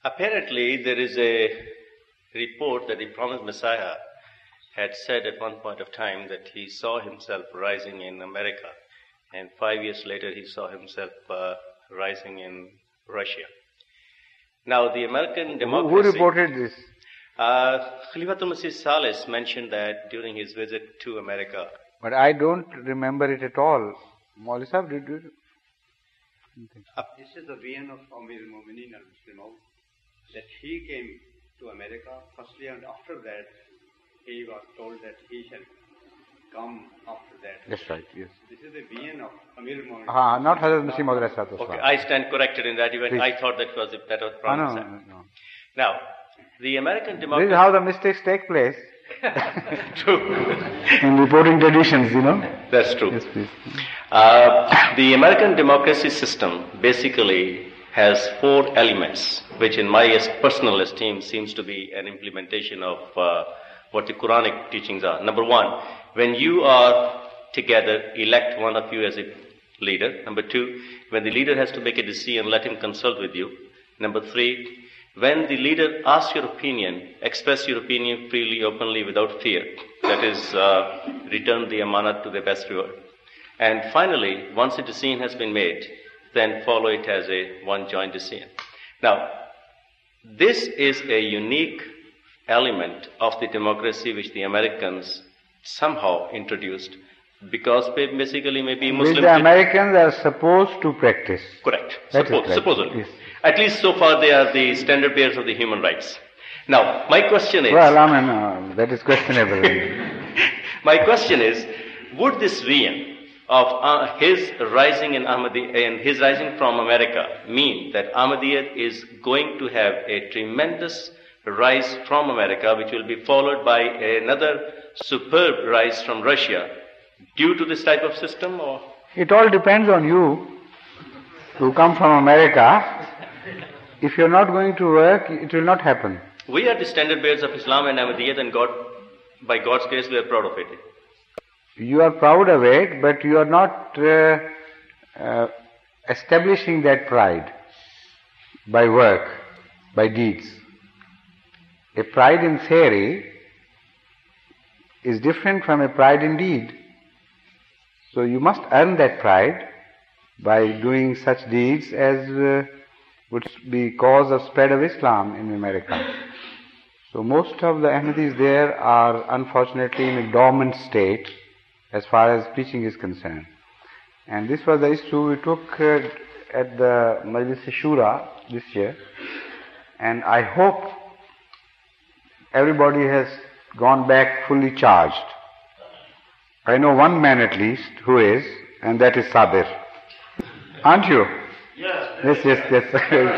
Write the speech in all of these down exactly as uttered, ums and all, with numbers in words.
Apparently, there is a report that the promised Messiah had said at one point of time that he saw himself rising in America, and five years later he saw himself uh, rising in Russia. Now, the American democracy... Who reported this? Uh, Khalifatul Masih Salis mentioned that during his visit to America. But I don't remember it at all. Maulvi Sahib, did you? Uh, this is the vision of Amir al-Mu'mineen al-Muslimah, that he came to America firstly, and after that he was told that he shall come after that. That's right, yes. This is the vision of Amir al-Mu'mineen. Ah, not Hazrat Masih Maud Alayhi Salatu Okay, Wassalam. I stand corrected in that event. Please. I thought that was that was Ah, no, promised. no, no. Now, the American This democracy... is how the mistakes take place. True. In reporting traditions, you know. That's true. Yes, please. Uh, the American democracy system basically has four elements, which in my personal esteem seems to be an implementation of uh, what the Quranic teachings are. Number one, when you are together, elect one of you as a leader. Number two, when the leader has to make a decision, let him consult with you. Number three, when the leader asks your opinion, express your opinion freely, openly, without fear. That is, uh, return the amanat to the best reward. And finally, once a decision has been made, then follow it as a one joint decision. Now, this is a unique element of the democracy which the Americans somehow introduced, because basically maybe Muslims... Which the Americans are supposed to practice. Correct. That Suppose, is right. supposedly. Yes. At least so far they are the standard bearers of the human rights. Now, my question is... Well, I mean, uh, that is questionable. my question is, would this vision of uh, his rising in Ahmadiyya and his rising from America mean that Ahmadiyya is going to have a tremendous rise from America, which will be followed by another superb rise from Russia due to this type of system? Or It all depends on you who come from America. If you're not going to work, it will not happen. We are the standard bearers of Islam and Ahmadiyya, and God, by God's grace, we are proud of it. You are proud of it, but you are not uh, uh, establishing that pride by work, by deeds. A pride in theory is different from a pride in deed. So you must earn that pride by doing such deeds as uh, would be cause of spread of Islam in America. So most of the Ahmadis there are unfortunately in a dormant state as far as preaching is concerned. And this was the issue we took uh, at the Majlis Shura this year. And I hope everybody has gone back fully charged. I know one man at least who is, and that is Sabir. Aren't you? Yes. Yes, yes, yes.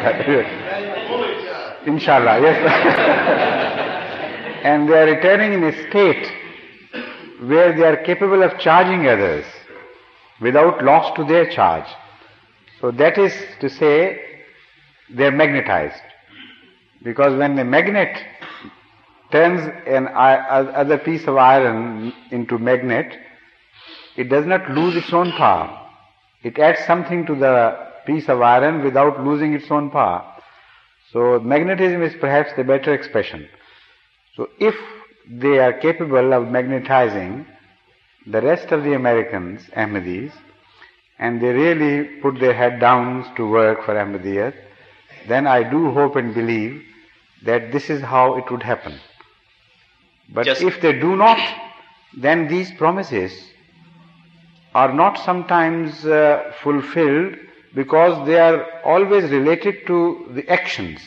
Inshallah, yes. And they are returning in a state where they are capable of charging others without loss to their charge. So that is to say, they are magnetized. Because when a magnet turns an other piece of iron into magnet, it does not lose its own power. It adds something to the piece of iron without losing its own power. So magnetism is perhaps the better expression. So if they are capable of magnetizing the rest of the Americans, Ahmadis, and they really put their head down to work for Ahmadiyyat, then I do hope and believe that this is how it would happen. But Just if they do not, then these promises are not sometimes uh, fulfilled because they are always related to the actions.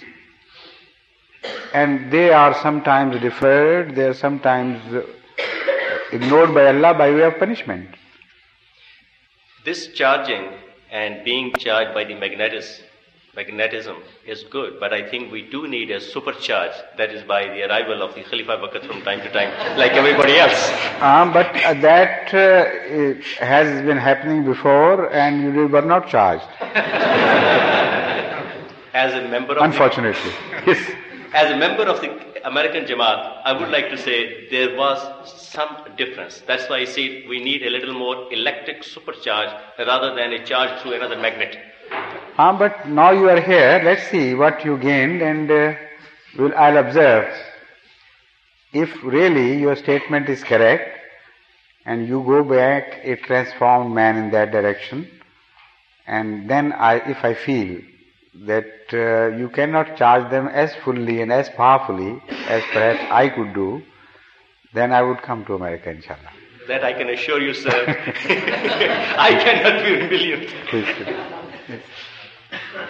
And they are sometimes deferred, they are sometimes uh, ignored by Allah by way of punishment. This charging and being charged by the magnetis, magnetism is good, but I think we do need a supercharge, that is by the arrival of the Khalifa Waqt from time to time, like everybody else. Uh, but uh, that uh, has been happening before and you were not charged. As a member of Unfortunately. The, yes. As a member of the American Jamaat, I would like to say there was some difference. That's why I say we need a little more electric supercharge rather than a charge through another magnet. Ah, but now you are here, let's see what you gained, and uh, we'll, I'll observe. If really your statement is correct, and you go back a transformed man in that direction, and then I, if I feel that uh, you cannot charge them as fully and as powerfully as perhaps I could do, then I would come to America, inshallah. That I can assure you, sir. I cannot be believed. Please, please. Yes.